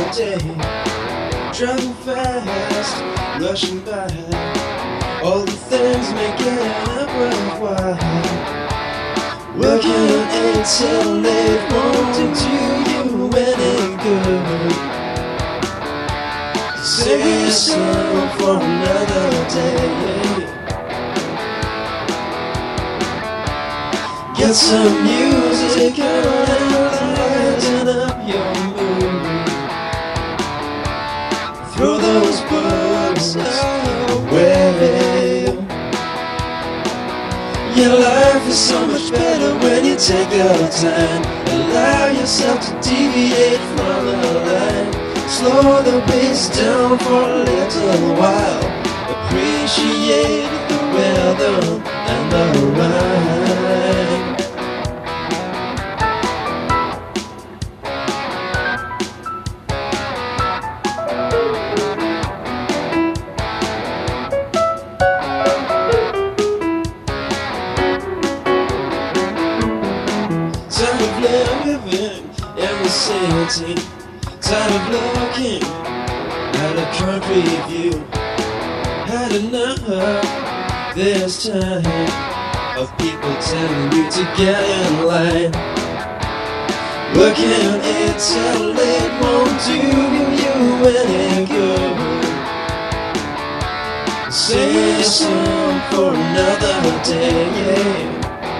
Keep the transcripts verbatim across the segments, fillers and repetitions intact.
day, driving fast, rushing by, all the things make it worthwhile. Working eight till late won't do you any good. Save yourself for another day. Get some music on and lighten up your mood. Throw those books away. Your life is so much better when you take your time. Allow yourself to deviate from the line. Slow the pace down for a little while. Appreciate the rhythm and the rhyme. Tired of living in the city, tired of looking at a country view. Had enough this time of people telling you to get in line. Working eight till late won't do you any good. Save some for another day.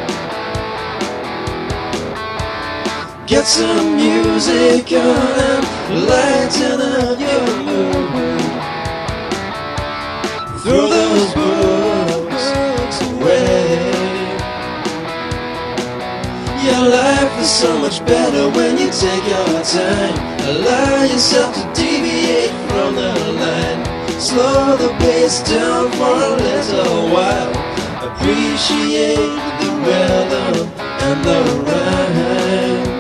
Get some music on and lighten up your mood. Throw those books away. Your life is so much better when you take your time. Allow yourself to deviate from the line. Slow the pace down for a little while. Appreciate the rhythm and the rhyme.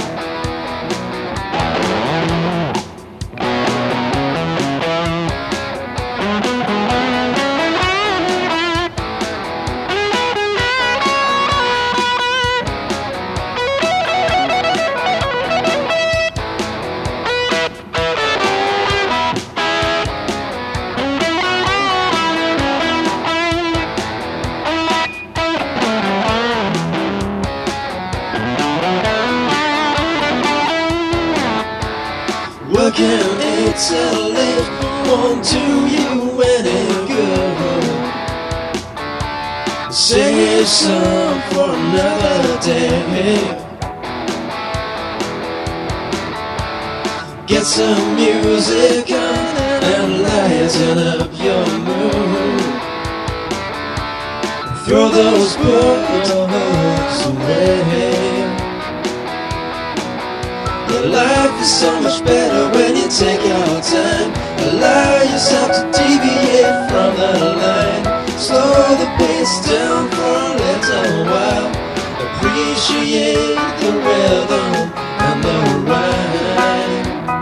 Working eight till late won't do you any good. Save some for another day. Get some music on and lighten up your mood. Throw those books away. Your life is so much better when you take your time. Allow yourself to deviate from the line. Slow the pace down for a little while. Appreciate the rhythm and the rhyme.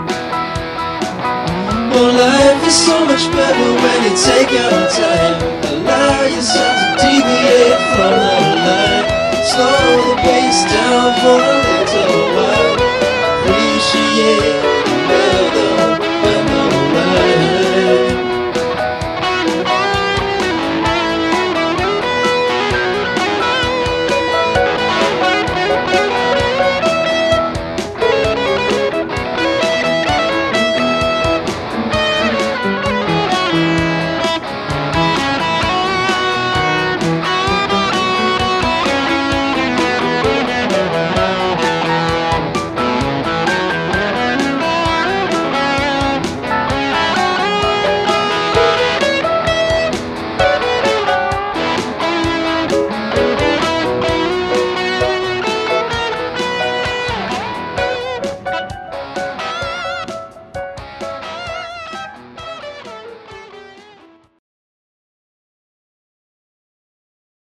Oh, life is so much better when you take your time. Allow yourself to deviate from the line. Slow the pace down for a little while. Appreciate